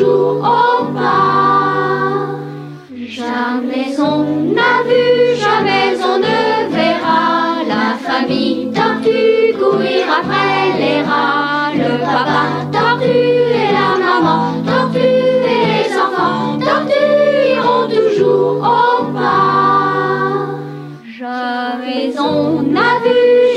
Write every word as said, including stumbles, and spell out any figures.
toujours au pas. Jamais on n'a vu, jamais on ne verra la famille tortue courir après les rats. Le papa tortue et la maman tortue et les enfants tortues iront toujours au pas. Jamais on n'a vu